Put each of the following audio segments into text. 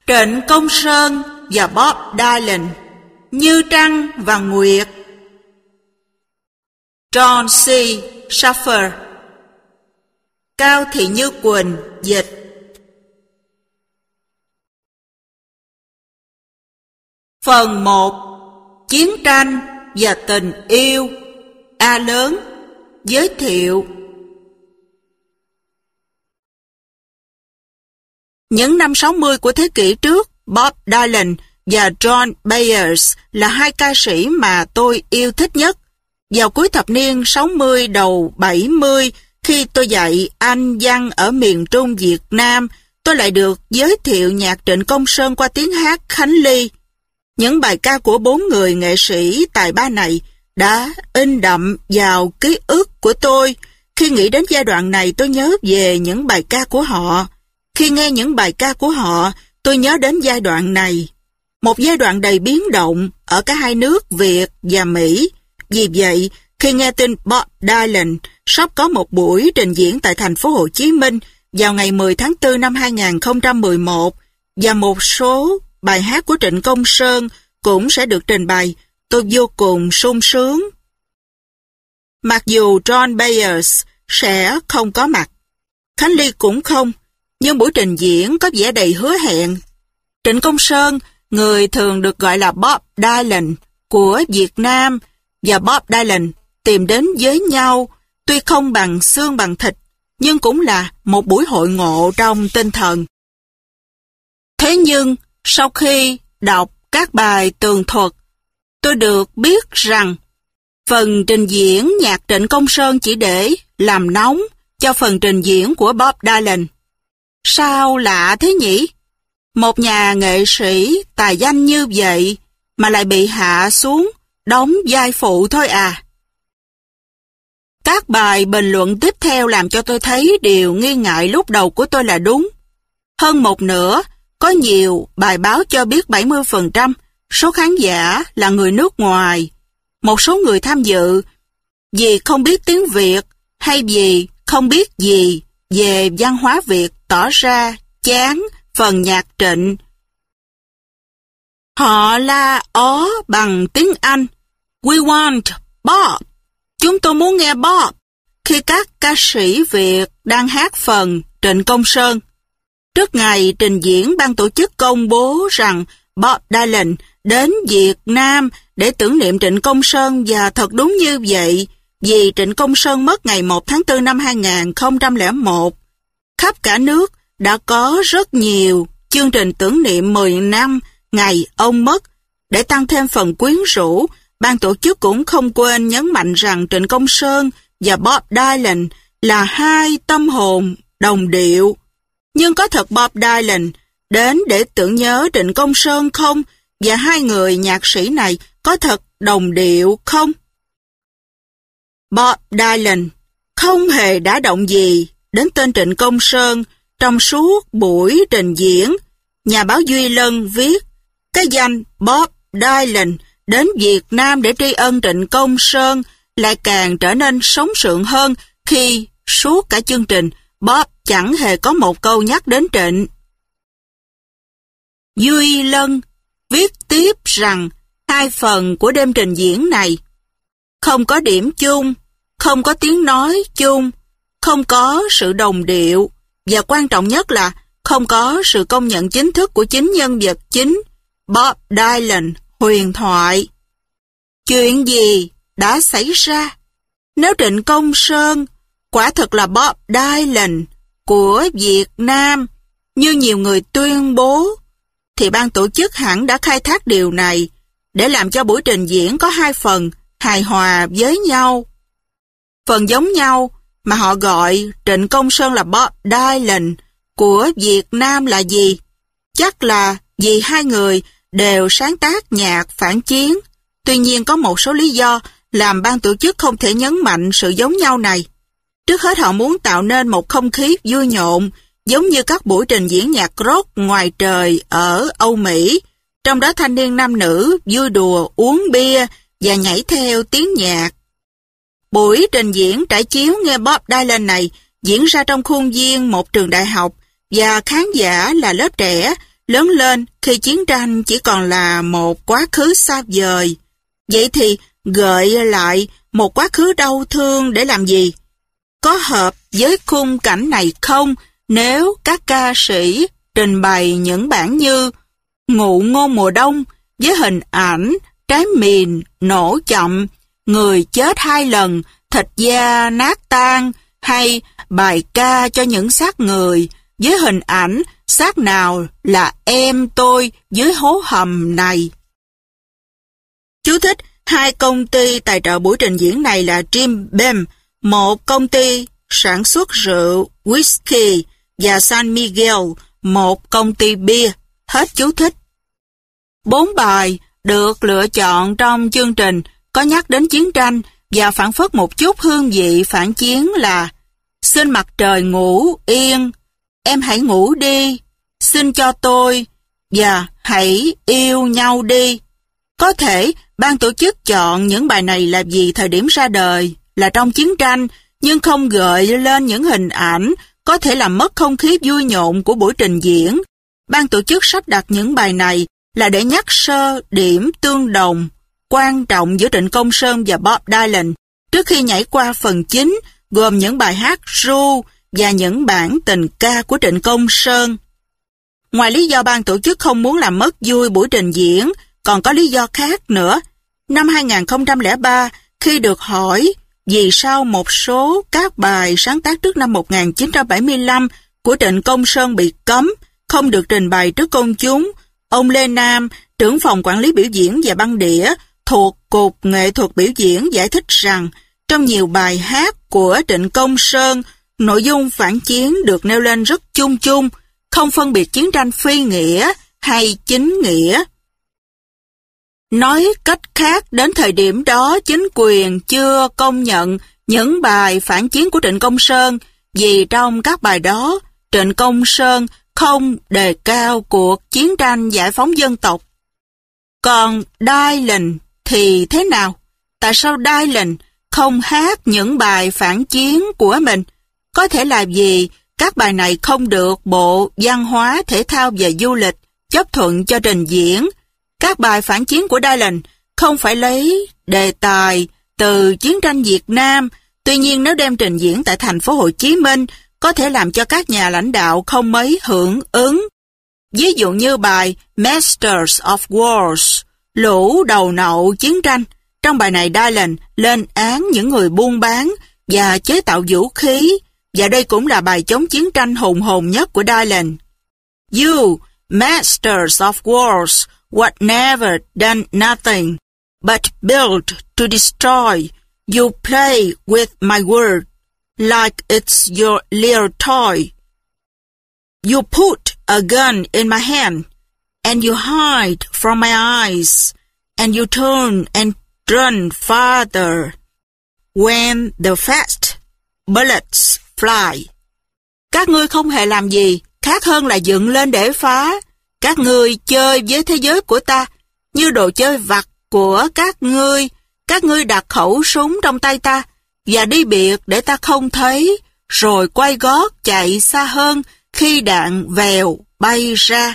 Trịnh Công Sơn và Bob Dylan, Như Trăng và Nguyệt. John C. Schaffer. Cao Thị Như Quỳnh dịch. Phần 1. Chiến tranh và tình yêu. A lớn. Giới thiệu. Những năm 60 của thế kỷ trước, Bob Dylan và John Bayers là hai ca sĩ mà tôi yêu thích nhất. Vào cuối thập niên 60 đầu 70, khi tôi dạy Anh văn ở miền Trung Việt Nam, tôi lại được giới thiệu nhạc Trịnh Công Sơn qua tiếng hát Khánh Ly. Những bài ca của bốn người nghệ sĩ tài ba này đã in đậm vào ký ức của tôi. Khi nghĩ đến giai đoạn này, tôi nhớ về những bài ca của họ. Khi nghe những bài ca của họ, tôi nhớ đến giai đoạn này. Một giai đoạn đầy biến động ở cả hai nước Việt và Mỹ. Vì vậy, khi nghe tin Bob Dylan sắp có một buổi trình diễn tại thành phố Hồ Chí Minh vào ngày 10 tháng 4 năm 2011 và một số bài hát của Trịnh Công Sơn cũng sẽ được trình bày, tôi vô cùng sung sướng. Mặc dù John Bayers sẽ không có mặt, Khánh Ly cũng không, nhưng buổi trình diễn có vẻ đầy hứa hẹn. Trịnh Công Sơn, người thường được gọi là Bob Dylan của Việt Nam, và Bob Dylan tìm đến với nhau, tuy không bằng xương bằng thịt, nhưng cũng là một buổi hội ngộ trong tinh thần. Thế nhưng, sau khi đọc các bài tường thuật, tôi được biết rằng phần trình diễn nhạc Trịnh Công Sơn chỉ để làm nóng cho phần trình diễn của Bob Dylan. Sao lạ thế nhỉ? Một nhà nghệ sĩ tài danh như vậy mà lại bị hạ xuống đóng vai phụ thôi à? Các bài bình luận tiếp theo làm cho tôi thấy điều nghi ngại lúc đầu của tôi là đúng. Hơn một nửa, có nhiều bài báo cho biết 70% số khán giả là người nước ngoài. Một số người tham dự vì không biết tiếng Việt hay vì không biết gì về văn hóa Việt tỏ ra chán phần nhạc Trịnh. Họ la ó bằng tiếng Anh. We want Bob. Chúng tôi muốn nghe Bob. Khi các ca sĩ Việt đang hát phần Trịnh Công Sơn. Trước ngày trình diễn, ban tổ chức công bố rằng Bob Dylan đến Việt Nam để tưởng niệm Trịnh Công Sơn, và thật đúng như vậy, vì Trịnh Công Sơn mất ngày 1 tháng 4 năm 2001. Khắp cả nước đã có rất nhiều chương trình tưởng niệm 10 năm ngày ông mất. Để tăng thêm phần quyến rũ, ban tổ chức cũng không quên nhấn mạnh rằng Trịnh Công Sơn và Bob Dylan là hai tâm hồn đồng điệu. Nhưng có thật Bob Dylan đến để tưởng nhớ Trịnh Công Sơn không? Và hai người nhạc sĩ này có thật đồng điệu không? Bob Dylan không hề đả động gì đến tên Trịnh Công Sơn trong suốt buổi trình diễn. Nhà báo Duy Lân viết, cái danh Bob Dylan đến Việt Nam để tri ân Trịnh Công Sơn lại càng trở nên sống sượng hơn khi suốt cả chương trình Bob chẳng hề có một câu nhắc đến Trịnh. Duy Lân viết tiếp rằng hai phần của đêm trình diễn này không có điểm chung, không có tiếng nói chung, không có sự đồng điệu, và quan trọng nhất là không có sự công nhận chính thức của chính nhân vật chính, Bob Dylan huyền thoại. Chuyện gì đã xảy ra? Nếu Trịnh Công Sơn quả thật là Bob Dylan của Việt Nam, như nhiều người tuyên bố, thì ban tổ chức hẳn đã khai thác điều này để làm cho buổi trình diễn có hai phần hài hòa với nhau. Phần giống nhau mà họ gọi Trịnh Công Sơn là Bob Dylan của Việt Nam là gì? Chắc là vì hai người đều sáng tác nhạc phản chiến. Tuy nhiên có một số lý do làm ban tổ chức không thể nhấn mạnh sự giống nhau này. Trước hết, họ muốn tạo nên một không khí vui nhộn, giống như các buổi trình diễn nhạc rock ngoài trời ở Âu Mỹ. Trong đó thanh niên nam nữ vui đùa, uống bia và nhảy theo tiếng nhạc. Buổi trình diễn trải chiếu nghe Bob Dylan này diễn ra trong khuôn viên một trường đại học, và khán giả là lớp trẻ lớn lên khi chiến tranh chỉ còn là một quá khứ xa vời. Vậy thì gợi lại một quá khứ đau thương để làm gì? Có hợp với khung cảnh này không nếu các ca sĩ trình bày những bản như Ngụ ngôn mùa đông với hình ảnh trái mìn nổ chậm, người chết 2 lần, thịt da nát tan, hay bài ca cho những xác người với hình ảnh xác nào là em tôi dưới hố hầm này. Chú thích: 2 công ty tài trợ buổi trình diễn này là Jim Beam, một công ty sản xuất rượu whisky, và San Miguel, một công ty bia. Hết chú thích. 4 bài được lựa chọn trong chương trình có nhắc đến chiến tranh và phản phất một chút hương vị phản chiến là Xin mặt trời ngủ yên, Em hãy ngủ đi, Xin cho tôi, và Hãy yêu nhau đi. Có thể ban tổ chức chọn những bài này làm vì thời điểm ra đời là trong chiến tranh, nhưng không gợi lên những hình ảnh có thể làm mất không khí vui nhộn của buổi trình diễn. Ban tổ chức sắp đặt những bài này là để nhắc sơ điểm tương đồng quan trọng giữa Trịnh Công Sơn và Bob Dylan trước khi nhảy qua phần chính gồm những bài hát ru và những bản tình ca của Trịnh Công Sơn. Ngoài lý do ban tổ chức không muốn làm mất vui buổi trình diễn, còn có lý do khác nữa. Năm 2003, khi được hỏi vì sao một số các bài sáng tác trước năm 1975 của Trịnh Công Sơn bị cấm, không được trình bày trước công chúng, ông Lê Nam, trưởng phòng quản lý biểu diễn và băng đĩa thuộc Cục Nghệ thuật Biểu diễn giải thích rằng trong nhiều bài hát của Trịnh Công Sơn, nội dung phản chiến được nêu lên rất chung chung, không phân biệt chiến tranh phi nghĩa hay chính nghĩa. Nói cách khác, đến thời điểm đó chính quyền chưa công nhận những bài phản chiến của Trịnh Công Sơn vì trong các bài đó Trịnh Công Sơn không đề cao cuộc chiến tranh giải phóng dân tộc. Còn Dylan thì thế nào? Tại sao Dylan không hát những bài phản chiến của mình? Có thể là vì các bài này không được Bộ Văn hóa, Thể thao và Du lịch chấp thuận cho trình diễn. Các bài phản chiến của Dylan không phải lấy đề tài từ chiến tranh Việt Nam, tuy nhiên nếu đem trình diễn tại thành phố Hồ Chí Minh có thể làm cho các nhà lãnh đạo không mấy hưởng ứng. Ví dụ như bài Masters of Wars, lũ đầu nậu chiến tranh. Trong bài này Dylan lên án những người buôn bán và chế tạo vũ khí, và đây cũng là bài chống chiến tranh hùng hồn nhất của Dylan. You, Masters of Wars, what never done nothing, but built to destroy. You play with my word, like it's your little toy. You put a gun in my hand, and you hide from my eyes, and you turn and run farther when the fast bullets fly. Các ngươi không hề làm gì khác hơn là dựng lên để phá. Các ngươi chơi với thế giới của ta như đồ chơi vặt của các ngươi. Các ngươi đặt khẩu súng trong tay ta và đi biệt để ta không thấy, rồi quay gót chạy xa hơn khi đạn vèo bay ra.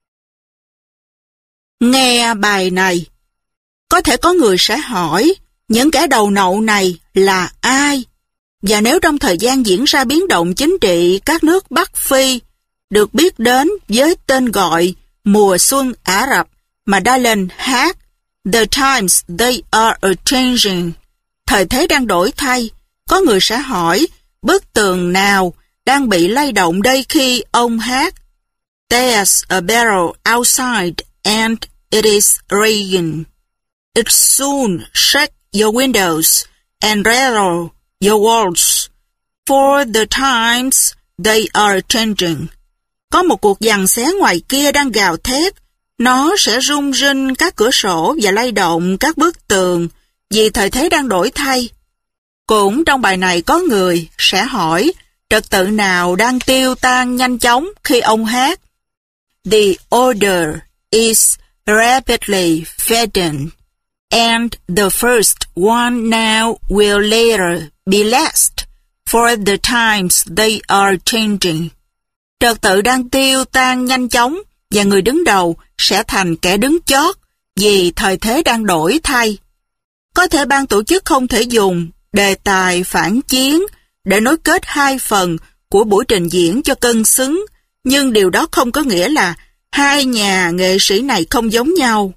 Nghe bài này, có thể có người sẽ hỏi những kẻ đầu nậu này là ai? Và nếu trong thời gian diễn ra biến động chính trị các nước Bắc Phi được biết đến với tên gọi Mùa Xuân Ả Rập mà Dylan hát, The times they are a-changing, thời thế đang đổi thay, có người sẽ hỏi bức tường nào đang bị lay động đây khi ông hát There's a barrel outside and it is raining. It soon shake your windows and rattle your walls, for the times they are changing. Có một cuộc giằng xé ngoài kia đang gào thét, nó sẽ rung rinh các cửa sổ và lay động các bức tường, vì thời thế đang đổi thay. Cũng trong bài này có người sẽ hỏi trật tự nào đang tiêu tan nhanh chóng khi ông hát The order is rapidly fading, and the first one now will later be last, for the times they are changing. Trật tự đang tiêu tan nhanh chóng và người đứng đầu sẽ thành kẻ đứng chót vì thời thế đang đổi thay. Có thể ban tổ chức không thể dùng đề tài phản chiến để nối kết hai phần của buổi trình diễn cho cân xứng, nhưng điều đó không có nghĩa là hai nhà nghệ sĩ này không giống nhau.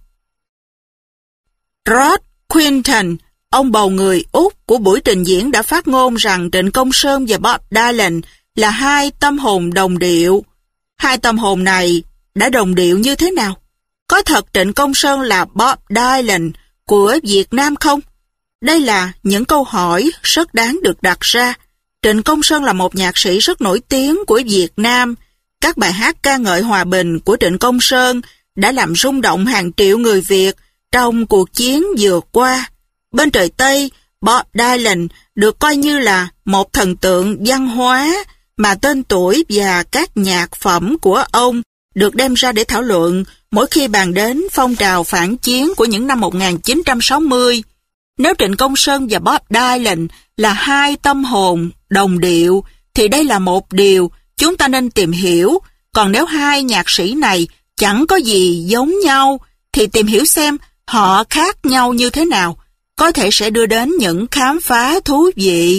Rod Quinton, ông bầu người Úc của buổi trình diễn, đã phát ngôn rằng Trịnh Công Sơn và Bob Dylan là hai tâm hồn đồng điệu. Hai tâm hồn này đã đồng điệu như thế nào? Có thật Trịnh Công Sơn là Bob Dylan của Việt Nam không? Đây là những câu hỏi rất đáng được đặt ra. Trịnh Công Sơn là một nhạc sĩ rất nổi tiếng của Việt Nam. Các bài hát ca ngợi hòa bình của Trịnh Công Sơn đã làm rung động hàng triệu người Việt trong cuộc chiến vừa qua. Bên trời Tây, Bob Dylan được coi như là một thần tượng văn hóa mà tên tuổi và các nhạc phẩm của ông được đem ra để thảo luận mỗi khi bàn đến phong trào phản chiến của những năm 1960. Nếu Trịnh Công Sơn và Bob Dylan là hai tâm hồn đồng điệu, thì đây là một điều chúng ta nên tìm hiểu. Còn nếu hai nhạc sĩ này chẳng có gì giống nhau, thì tìm hiểu xem họ khác nhau như thế nào, có thể sẽ đưa đến những khám phá thú vị.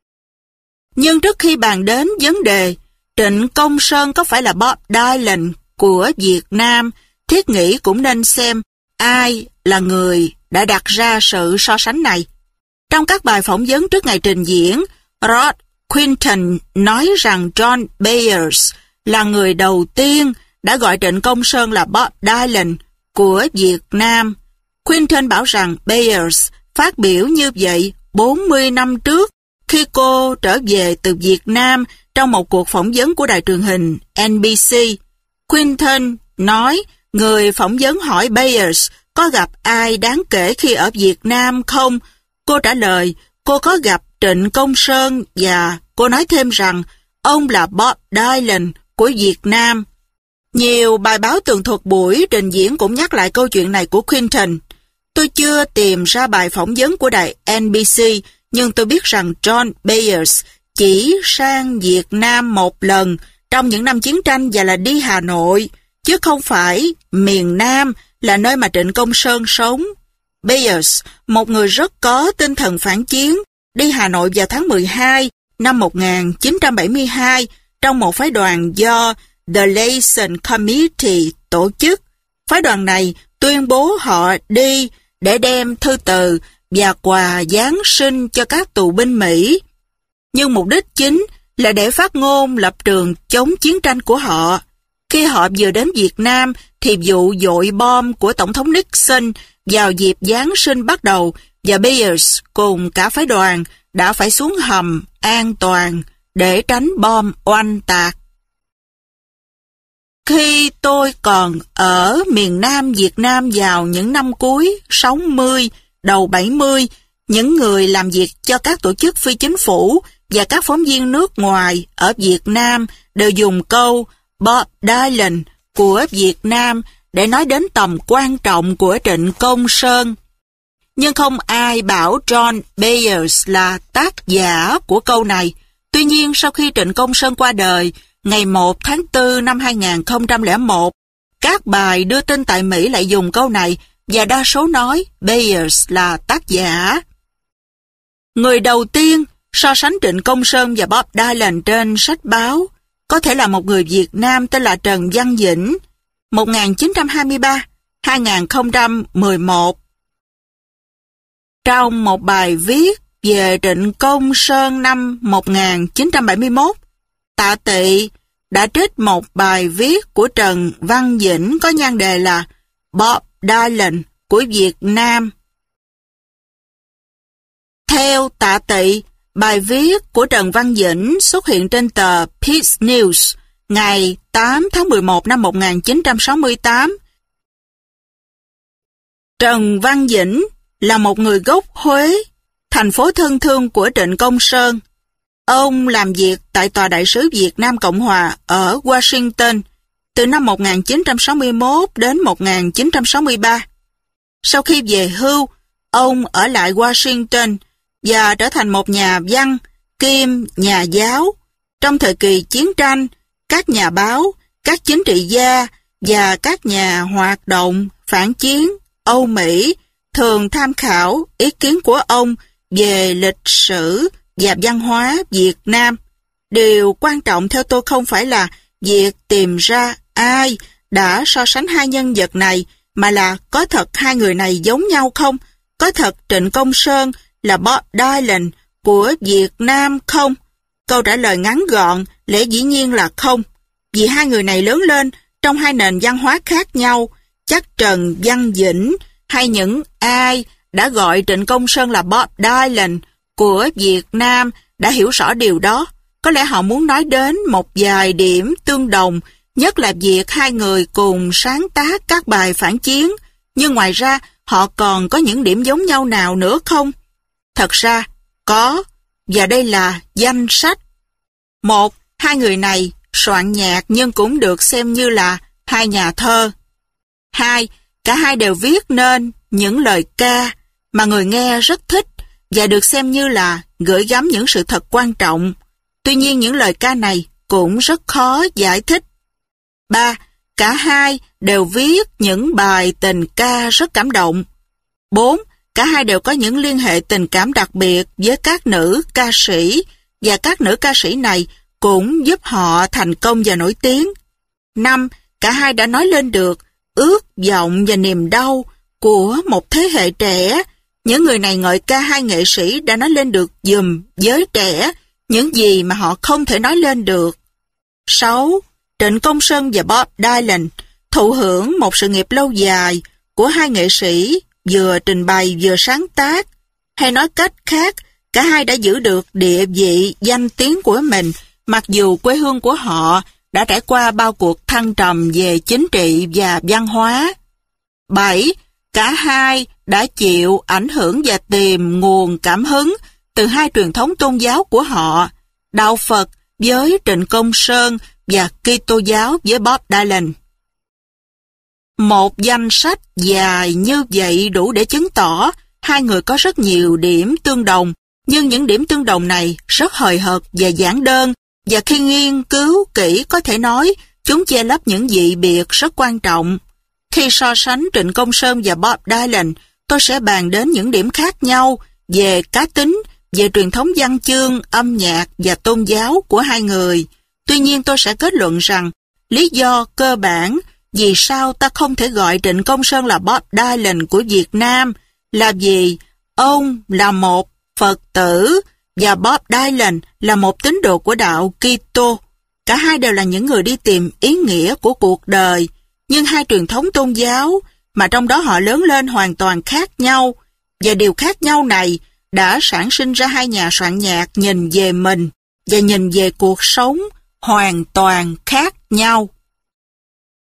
Nhưng trước khi bàn đến vấn đề Trịnh Công Sơn có phải là Bob Dylan của Việt Nam, thiết nghĩ cũng nên xem ai là người đã đặt ra sự so sánh này. Trong các bài phỏng vấn trước ngày trình diễn, Rod Quinton nói rằng John Bayers là người đầu tiên đã gọi Trịnh Công Sơn là Bob Dylan của Việt Nam. Quinton bảo rằng Bayers phát biểu như vậy 40 năm trước khi cô trở về từ Việt Nam trong một cuộc phỏng vấn của đài truyền hình NBC. Quinton nói người phỏng vấn hỏi Bayers có gặp ai đáng kể khi ở Việt Nam không. Cô trả lời cô có gặp Trịnh Công Sơn và cô nói thêm rằng ông là Bob Dylan của Việt Nam. Nhiều bài báo tường thuật buổi trình diễn cũng nhắc lại câu chuyện này của Quinton. Tôi chưa tìm ra bài phỏng vấn của đài NBC, nhưng tôi biết rằng John Bayers chỉ sang Việt Nam một lần trong những năm chiến tranh và là đi Hà Nội, chứ không phải miền Nam là nơi mà Trịnh Công Sơn sống. Bayers, một người rất có tinh thần phản chiến, đi Hà Nội vào tháng 12 năm 1972 trong một phái đoàn do The Liaison Committee tổ chức. Phái đoàn này tuyên bố họ đi để đem thư từ và quà Giáng sinh cho các tù binh Mỹ. Nhưng mục đích chính là để phát ngôn lập trường chống chiến tranh của họ. Khi họ vừa đến Việt Nam thì vụ dội bom của Tổng thống Nixon vào dịp Giáng sinh bắt đầu và Bayers cùng cả phái đoàn đã phải xuống hầm an toàn để tránh bom oanh tạc. Khi tôi còn ở miền Nam Việt Nam vào những năm cuối 60, đầu 70, những người làm việc cho các tổ chức phi chính phủ và các phóng viên nước ngoài ở Việt Nam đều dùng câu Bob Dylan của Việt Nam để nói đến tầm quan trọng của Trịnh Công Sơn. Nhưng không ai bảo John Bayers là tác giả của câu này. Tuy nhiên, sau khi Trịnh Công Sơn qua đời, ngày 1 tháng 4 năm 2001, các bài đưa tin tại Mỹ lại dùng câu này và đa số nói Bayers là tác giả. Người đầu tiên so sánh Trịnh Công Sơn và Bob Dylan trên sách báo có thể là một người Việt Nam tên là Trần Văn Dĩnh, 1923-2011. Trong một bài viết về Trịnh Công Sơn năm 1971, Tạ Tị đã trích một bài viết của Trần Văn Dĩnh có nhan đề là Bob Dylan của Việt Nam. Theo Tạ Tị, bài viết của Trần Văn Dĩnh xuất hiện trên tờ Peace News ngày 8 tháng 11 năm 1968. Trần Văn Dĩnh là một người gốc Huế, thành phố thân thương của Trịnh Công Sơn. Ông làm việc tại Tòa Đại sứ Việt Nam Cộng Hòa ở Washington từ năm 1961 đến 1963. Sau khi về hưu, ông ở lại Washington và trở thành một nhà văn kiêm nhà giáo. Trong thời kỳ chiến tranh, các nhà báo, các chính trị gia và các nhà hoạt động phản chiến Âu Mỹ thường tham khảo ý kiến của ông về lịch sử và văn hóa Việt Nam. Điều quan trọng theo tôi không phải là việc tìm ra ai đã so sánh hai nhân vật này, mà là có thật hai người này giống nhau không? Có thật Trịnh Công Sơn là Bob Dylan của Việt Nam không? Câu trả lời ngắn gọn lẽ dĩ nhiên là không. Vì hai người này lớn lên trong hai nền văn hóa khác nhau. Chắc Trần Văn Dĩnh hay những ai đã gọi Trịnh Công Sơn là Bob Dylan của Việt Nam đã hiểu rõ điều đó. Có lẽ họ muốn nói đến một vài điểm tương đồng, nhất là việc hai người cùng sáng tác các bài phản chiến, nhưng ngoài ra họ còn có những điểm giống nhau nào nữa không? Thật ra, có, và đây là danh sách. 1. Hai người này soạn nhạc nhưng cũng được xem như là hai nhà thơ. 2. Cả hai đều viết nên những lời ca mà người nghe rất thích và được xem như là gửi gắm những sự thật quan trọng. Tuy nhiên những lời ca này cũng rất khó giải thích. 3. Cả hai đều viết những bài tình ca rất cảm động. 4. Cả hai đều có những liên hệ tình cảm đặc biệt với các nữ ca sĩ, và các nữ ca sĩ này cũng giúp họ thành công và nổi tiếng. 5. Cả hai đã nói lên được ước vọng và niềm đau của một thế hệ trẻ. Những người này ngợi ca hai nghệ sĩ đã nói lên được giùm giới trẻ những gì mà họ không thể nói lên được. 6. Trịnh Công Sơn và Bob Dylan thụ hưởng một sự nghiệp lâu dài của hai nghệ sĩ vừa trình bày vừa sáng tác. Hay nói cách khác, cả hai đã giữ được địa vị danh tiếng của mình, mặc dù quê hương của họ đã trải qua bao cuộc thăng trầm về chính trị và văn hóa. 7. Cả hai đã chịu ảnh hưởng và tìm nguồn cảm hứng từ hai truyền thống tôn giáo của họ, Đạo Phật với Trịnh Công Sơn và Kitô giáo với Bob Dylan. Một danh sách dài như vậy đủ để chứng tỏ hai người có rất nhiều điểm tương đồng, nhưng những điểm tương đồng này rất hời hợt và giản đơn, và khi nghiên cứu kỹ có thể nói chúng che lấp những dị biệt rất quan trọng. Khi so sánh Trịnh Công Sơn và Bob Dylan, tôi sẽ bàn đến những điểm khác nhau về cá tính, về truyền thống văn chương, âm nhạc và tôn giáo của hai người. Tuy nhiên tôi sẽ kết luận rằng lý do cơ bản vì sao ta không thể gọi Trịnh Công Sơn là Bob Dylan của Việt Nam là vì ông là một Phật tử và Bob Dylan là một tín đồ của đạo Kitô. Cả hai đều là những người đi tìm ý nghĩa của cuộc đời, nhưng hai truyền thống tôn giáo mà trong đó họ lớn lên hoàn toàn khác nhau, và điều khác nhau này đã sản sinh ra hai nhà soạn nhạc nhìn về mình và nhìn về cuộc sống hoàn toàn khác nhau.